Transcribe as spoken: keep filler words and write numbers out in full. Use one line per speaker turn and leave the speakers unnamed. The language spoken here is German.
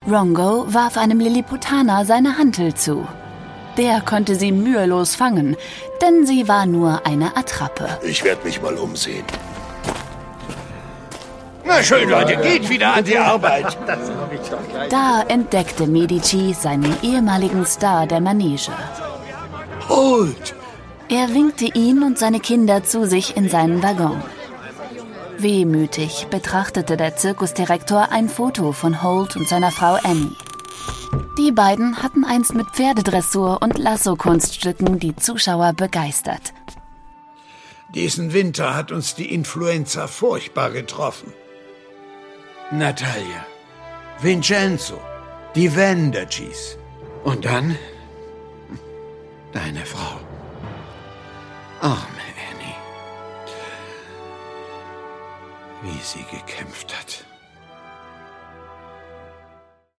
Rongo warf einem Lilliputaner seine Hantel zu. Der konnte sie mühelos fangen, denn sie war nur eine Attrappe.
Ich werde mich mal umsehen.
Na schön, Leute, geht wieder an die Arbeit.
Da entdeckte Medici seinen ehemaligen Star der Manege.
Holt!
Er winkte ihn und seine Kinder zu sich in seinen Waggon. Wehmütig betrachtete der Zirkusdirektor ein Foto von Holt und seiner Frau Annie. Die beiden hatten einst mit Pferdedressur und Lasso-Kunststücken die Zuschauer begeistert.
Diesen Winter hat uns die Influenza furchtbar getroffen. Natalia, Vincenzo, die Vandergees und dann deine Frau. Arme Annie. Wie sie gekämpft hat.